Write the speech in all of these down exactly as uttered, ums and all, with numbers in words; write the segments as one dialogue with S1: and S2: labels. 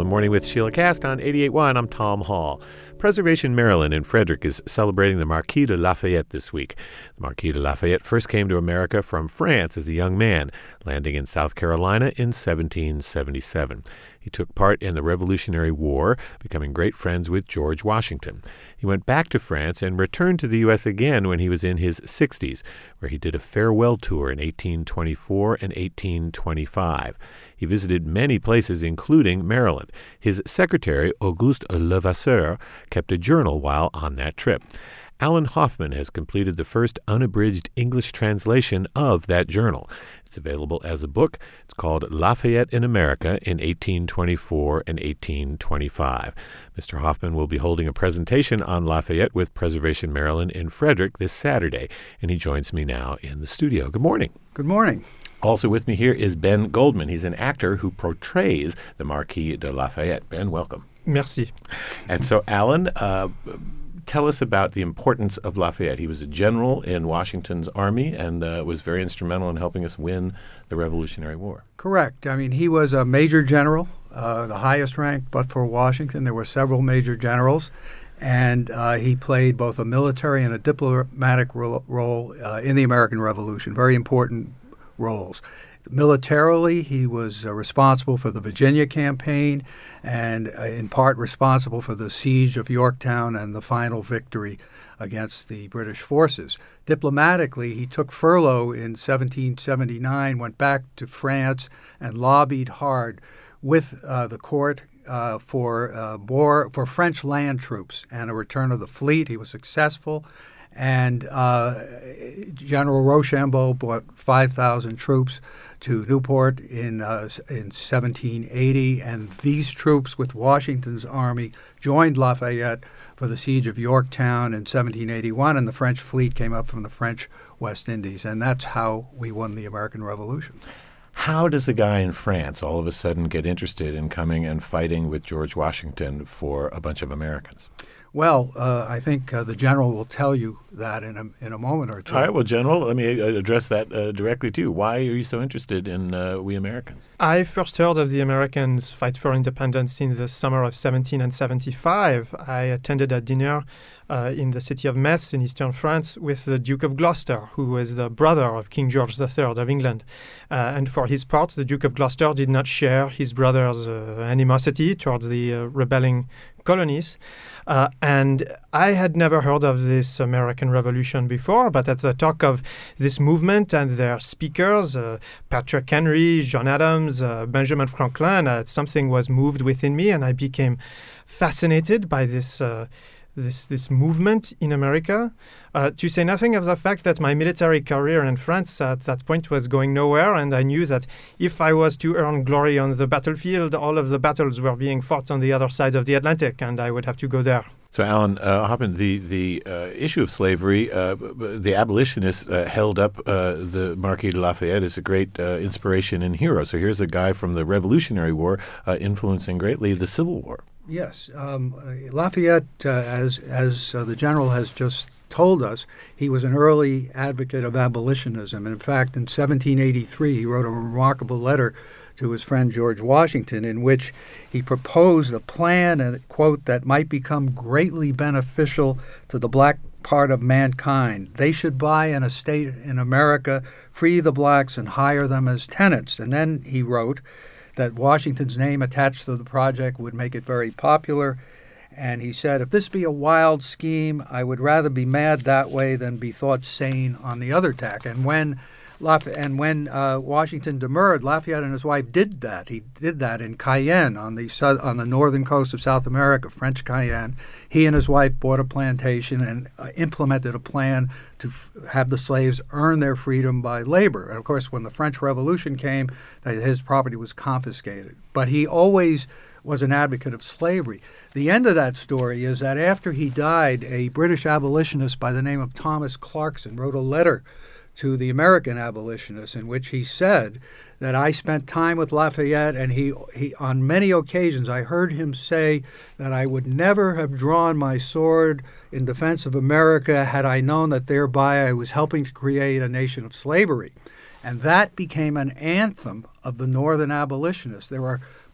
S1: Morning with Sheila Cast on eighty-eight point one. I'm Tom Hall. Preservation Maryland in Frederick is celebrating the Marquis de Lafayette this week. The Marquis de Lafayette first came to America from France as a young man, landing in South Carolina in seventeen seventy-seven. He took part in the Revolutionary War, becoming great friends with George Washington. He went back to France and returned to the U S again when he was in his sixties, where he did a farewell tour in eighteen twenty-four and eighteen twenty-five. He visited many places, including Maryland. His secretary, Auguste Levasseur, kept a journal while on that trip. Alan Hoffman has completed the first unabridged English translation of that journal. It's available as a book. It's called Lafayette in America in eighteen twenty-four and eighteen twenty-five. Mister Hoffman will be holding a presentation on Lafayette with Preservation Maryland in Frederick this Saturday, and he joins me now in the studio. Good morning.
S2: Good morning.
S1: Also with me here is Ben Goldman. He's an actor who portrays the Marquis de Lafayette. Ben, welcome.
S3: Merci.
S1: And so, Alan, uh, tell us about the importance of Lafayette. He was a general in Washington's army and uh, was very instrumental in helping us win the Revolutionary War.
S2: Correct. I mean, he was a major general, uh, the highest rank, but for Washington, there were several major generals. And uh, he played both a military and a diplomatic ro- role uh, in the American Revolution, very important roles. Militarily, he was uh, responsible for the Virginia campaign and uh, in part responsible for the siege of Yorktown and the final victory against the British forces. Diplomatically, he took furlough in seventeen seventy-nine, went back to France, and lobbied hard with uh, the court uh, for uh, more for French land troops and a return of the fleet. He was successful. And uh, General Rochambeau brought five thousand troops to Newport in uh, in seventeen eighty, and these troops with Washington's army joined Lafayette for the siege of Yorktown in seventeen eighty-one, and the French fleet came up from the French West Indies, and that's how we won the American Revolution.
S1: How does a guy in France all of a sudden get interested in coming and fighting with George Washington for a bunch of Americans?
S2: Well, uh, I think uh, the general will tell you that in a in a moment or two.
S1: All right, well, General, let me address that uh, directly to you. Why are you so interested in uh, we Americans?
S3: I first heard of the Americans' fight for independence in the summer of seventeen seventy-five. I attended a dinner uh, in the city of Metz in eastern France with the Duke of Gloucester, who was the brother of King George the Third of England. Uh, and for his part, the Duke of Gloucester did not share his brother's uh, animosity towards the uh, rebelling colonies. Uh, and I had never heard of this American Revolution before, but at the talk of this movement and their speakers, uh, Patrick Henry, John Adams, uh, Benjamin Franklin, uh, something was moved within me, and I became fascinated by this uh, this this movement in America, uh, to say nothing of the fact that my military career in France at that point was going nowhere, and I knew that if I was to earn glory on the battlefield, all of the battles were being fought on the other side of the Atlantic, and I would have to go there.
S1: So, Alan uh, Hoffman, the, the uh, issue of slavery, uh, the abolitionists uh, held up uh, the Marquis de Lafayette as a great uh, inspiration and hero. So here's a guy from the Revolutionary War uh, influencing greatly the Civil War.
S2: Yes. Um, Lafayette, uh, as, as uh, the general has just told us, he was an early advocate of abolitionism. And in fact, in seventeen eighty-three, he wrote a remarkable letter to his friend George Washington, in which he proposed a plan, and quote, that might become greatly beneficial to the black part of mankind. They should buy an estate in America, free the blacks, and hire them as tenants. And then he wrote that Washington's name attached to the project would make it very popular. And he said, if this be a wild scheme, I would rather be mad that way than be thought sane on the other tack. And when Laf- and when uh, Washington demurred, Lafayette and his wife did that. He did that in Cayenne, on the su- on the northern coast of South America, French Cayenne. He and his wife bought a plantation and uh, implemented a plan to f- have the slaves earn their freedom by labor. And of course, when the French Revolution came, uh, his property was confiscated. But he always was an advocate of slavery. The end of that story is that after he died, a British abolitionist by the name of Thomas Clarkson wrote a letter to the American abolitionists, in which he said that I spent time with Lafayette, and he, he on many occasions I heard him say that I would never have drawn my sword in defense of America had I known that thereby I was helping to create a nation of slavery. And that became an anthem of the Northern abolitionists. There were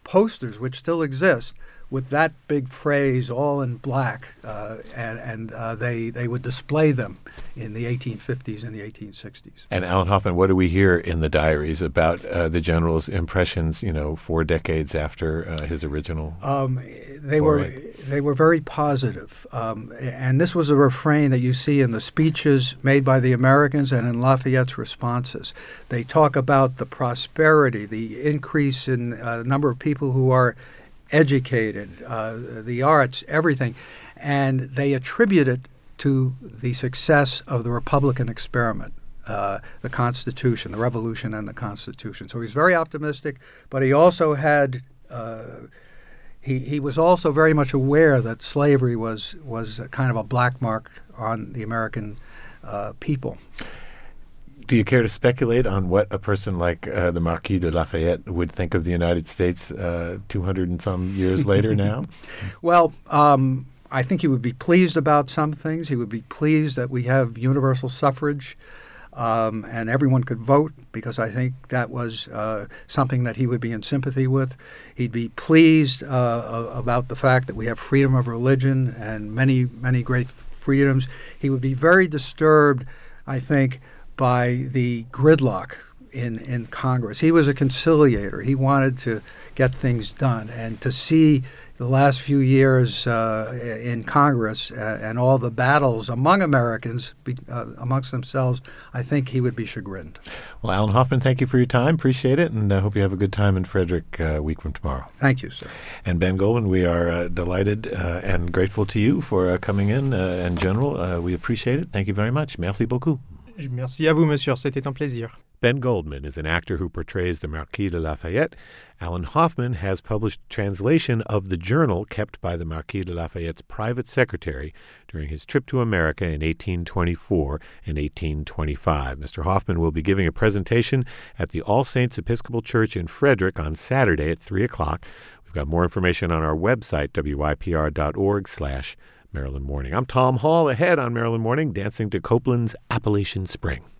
S2: posters, which still exist, with that big phrase all in black, uh, and, and uh, they they would display them in the eighteen fifties and the eighteen sixties.
S1: And Alan Hoffman, what do we hear in the diaries about uh, the general's impressions, you know, four decades after uh, his original
S2: um, they
S1: foray?
S2: were they were very positive. Um, and this was a refrain that you see in the speeches made by the Americans and in Lafayette's responses. They talk about the prosperity, the increase in uh, number of people who are educated, uh, the arts, everything, and they attribute it to the success of the Republican experiment, uh, the Constitution, the Revolution and the Constitution. So he's very optimistic, but he also had, uh, he he was also very much aware that slavery was was a kind of a black mark on the American uh, people.
S1: Do you care to speculate on what a person like uh, the Marquis de Lafayette would think of the United States uh, two hundred and some years later now?
S2: Well, um, I think he would be pleased about some things. He would be pleased that we have universal suffrage um, and everyone could vote, because I think that was uh, something that he would be in sympathy with. He'd be pleased uh, about the fact that we have freedom of religion and many, many great freedoms. He would be very disturbed, I think, by the gridlock in, in Congress. He was a conciliator. He wanted to get things done. And to see the last few years uh, in Congress uh, and all the battles among Americans, be, uh, amongst themselves, I think he would be chagrined.
S1: Well, Alan Hoffman, thank you for your time. Appreciate it, and I hope you have a good time in Frederick uh, a week from tomorrow.
S2: Thank you, sir.
S1: And Ben Goldman, we are uh, delighted uh, and grateful to you for uh, coming in. Uh, and General, uh, we appreciate it. Thank you very much. Merci beaucoup.
S3: Merci à vous, monsieur. C'était un plaisir.
S1: Ben Goldman is an actor who portrays the Marquis de Lafayette. Alan Hoffman has published translation of the journal kept by the Marquis de Lafayette's private secretary during his trip to America in eighteen twenty-four and eighteen twenty-five. Mister Hoffman will be giving a presentation at the All Saints Episcopal Church in Frederick on Saturday at three o'clock. We've got more information on our website, W Y P R dot org slash Maryland Morning. I'm Tom Hall, ahead on Maryland Morning, dancing to Copeland's Appalachian Spring.